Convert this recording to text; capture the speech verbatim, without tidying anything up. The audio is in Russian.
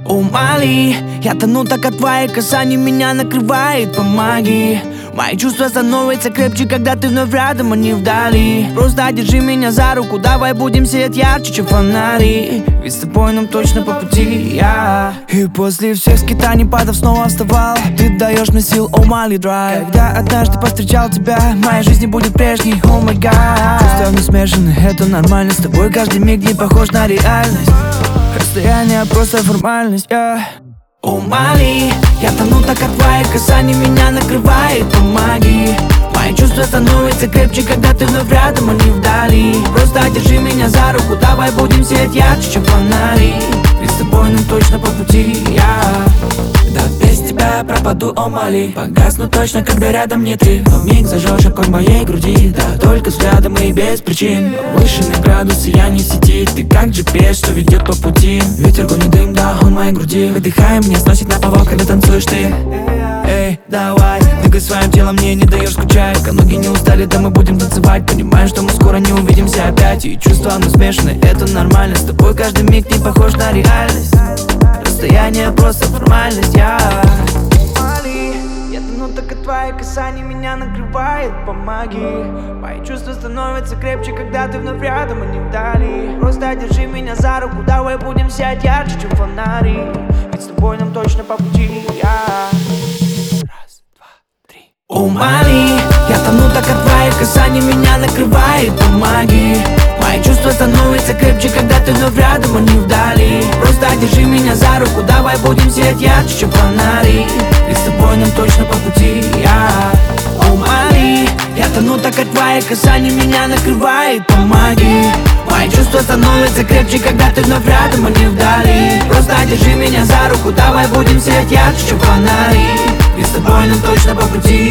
Умоли, я тону так от твоих касаний, меня накрывает, помоги. Мои чувства становятся крепче, когда ты вновь рядом, а не вдали. Просто держи меня за руку, давай будем сиять ярче, чем фонари. Ведь с тобой нам точно по пути, я yeah. И после всех скитаний, падов снова вставал. Ты даешь мне сил, oh Molly Drive. Когда однажды повстречал тебя, моя жизнь не будет прежней, oh my god. Чувства не смешаны, это нормально. С тобой каждый миг не похож на реальность. Расстояние просто формальность, yeah. Умоли, я тону так от твоих касаний, меня накрывает, помоги. Мои чувства становятся крепче, когда ты вновь рядом, а не вдали. Просто держи меня за руку, давай будем сиять ярче, чем фонари. Ведь с тобой нам точно по пути, я yeah. Да без тебя пропаду, о Молли. Погасну точно, когда рядом не ты. Но вмиг зажжешь огонь моей груди. Да только взглядом и без причин. Повышенный градус, сияние сети. Ты как джи пи эс, что ведет по пути. Ветер гонит дым, да, он в моей груди. Выдыхаем, меня сносит на повал, когда танцуешь ты. Эй, давай, двигай своим телом, мне не даешь скучать. Пока ноги не устали, да мы будем танцевать. Понимаешь, что мы скоро не увидимся опять. И чувства, ну смешаны, это нормально. С тобой каждый миг не похож на реальность. Расстояние просто формальность, я yeah. Я тону так от твоих касаний, меня накрывает, помоги. Мои чувства становятся крепче, когда ты вновь рядом, а не вдали. Просто держи меня за руку, давай будем сиять ярче, чем фонари. Ведь с тобой нам точно по пути, я yeah. Раз, два, три. Умоли, я тону так от твоих касаний, меня накрывает, помоги. Мои чувства становятся крепче, когда ты вновь рядом, а не вдали. Просто держи меня за руку, давай будем сиять ярче, чем фонари. Ведь с тобой нам точно по пути, я yeah. Умоли, я тону так от твоих касаний, меня накрывает, помоги. Мои чувства становятся крепче, когда ты вновь рядом, а не вдали. Просто держи меня за руку, давай будем сиять ярче, чем фонари. Ведь с тобой нам точно по пути.